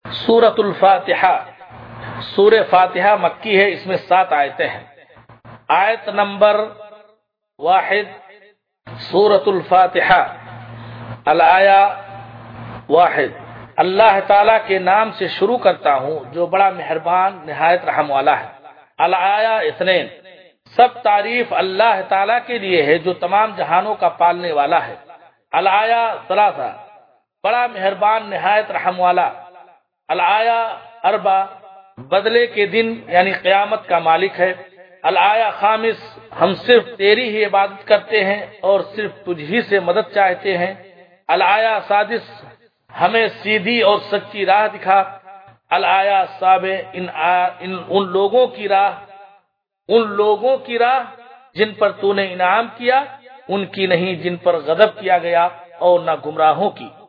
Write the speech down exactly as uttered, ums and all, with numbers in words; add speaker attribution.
Speaker 1: सूरतुल फातिहा, सूरह फातिहा मक्की है, इसमें सात आयतें हैं। आयत नंबर वाहिद, सूरतुल फातिहा अल आया वाहिद। अल्लाह ताला के नाम से शुरू करता हूँ जो बड़ा मेहरबान निहायत रहम वाला है। अल आया इस्नैन, सब तारीफ अल्लाह ताला के लिए है जो तमाम जहानों का पालने वाला है। अल आया सलासा, बड़ा मेहरबान निहायत रहम वाला। अल आया अरबा, बदले के दिन यानी क़यामत का मालिक है। अल आया खामिस, हम सिर्फ तेरी ही इबादत करते हैं और सिर्फ तुझ ही से मदद चाहते हैं। अल आया सादिस, हमें सीधी और सच्ची राह दिखा। अल आया साबे, इन, आ, इन उन लोगों की राह, उन लोगों की राह जिन पर तूने इनाम किया, उनकी नहीं जिन पर गजब किया गया, और न गुमराहों की।